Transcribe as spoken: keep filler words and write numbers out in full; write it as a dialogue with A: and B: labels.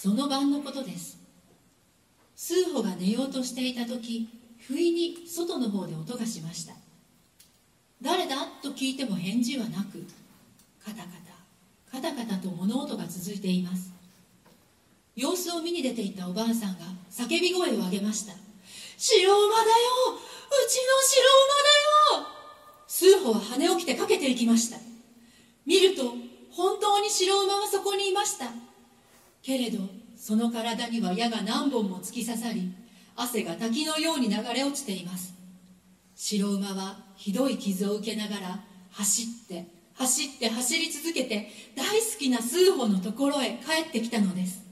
A: その晩のことです。数歩が寝ようとしていた時、不意に外の方で音がしました。誰だと聞いても返事はなく、カタカタカタカタと物音が続いています。様子を見に出ていたおばあさんが叫び声を上げました。白馬だよ、うちの白馬だよ。数歩は跳ね起きてかけていきました。見ると本当に白馬はそこにいました。けれどその体には矢が何本も突き刺さり、汗が滝のように流れ落ちています。白馬はひどい傷を受けながら走って走って走り続けて、大好きな数歩のところへ帰ってきたのです。